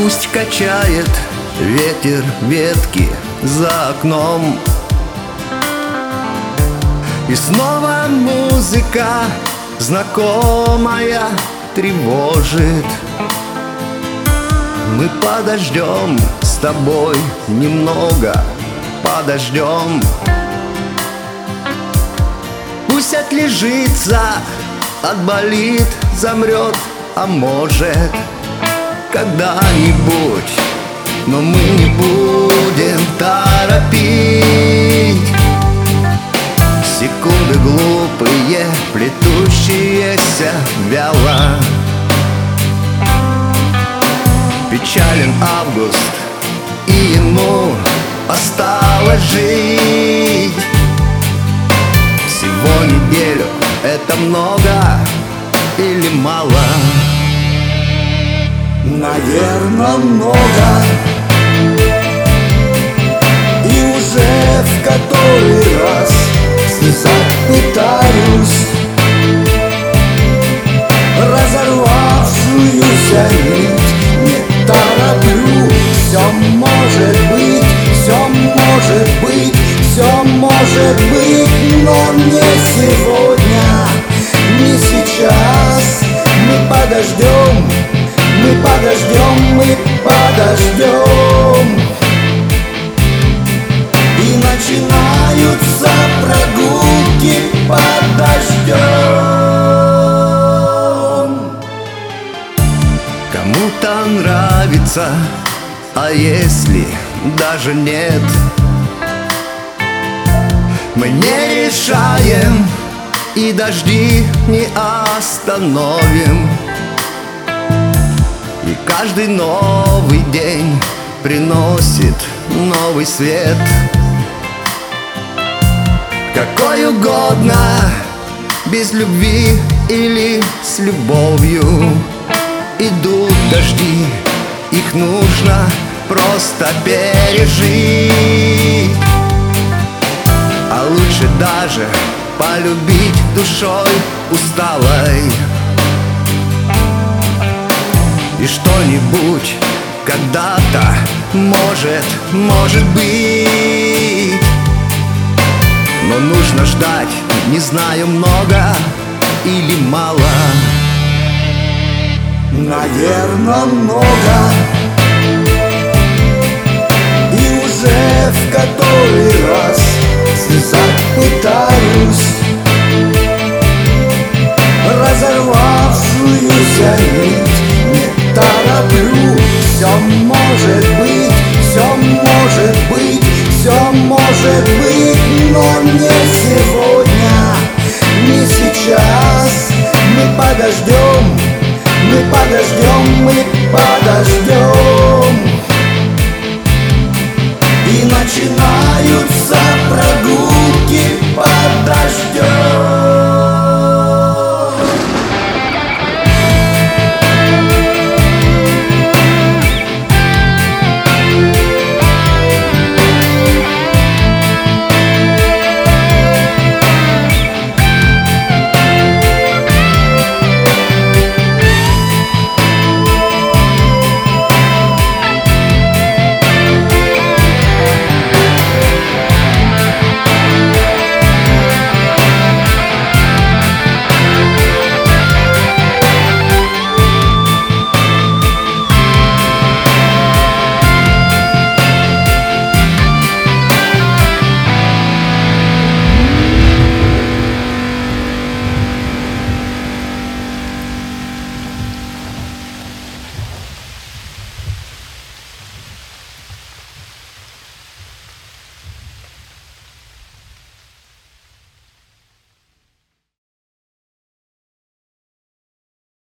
Пусть качает ветер ветки за окном, и снова музыка знакомая тревожит. Мы подождем с тобой немного, подождем. Пусть отлежится, отболит, замрет, а может когда-нибудь. Но мы не будем торопить. Секунды глупые, плетущиеся вяло. Печален август, и ему осталось жить всего неделю. Это много или мало? Наверно, много. И уже в который раз связать пытаюсь разорвавшуюся нить. Не тороплю, все может быть, все может быть, все может быть, но не сегодня, не сейчас. Мы подождем, мы подождем, мы подождем. И начинаются прогулки под дождем. Кому-то нравится, а если даже нет, мы не решаем и дожди не остановим. И каждый новый день приносит новый свет. Какой угодно, без любви или с любовью. Идут дожди, их нужно просто пережить. А лучше даже полюбить душой усталой. И что-нибудь когда-то может быть. Но нужно ждать, не знаю, много или мало. Наверно, много. И уже в который раз связать пытаюсь разорвавшуюся нить. Не тороплю, все может быть, все может быть, все может быть, но не сегодня, не сейчас. Мы подождем, мы подождем, мы подождем. И начинаются прогулки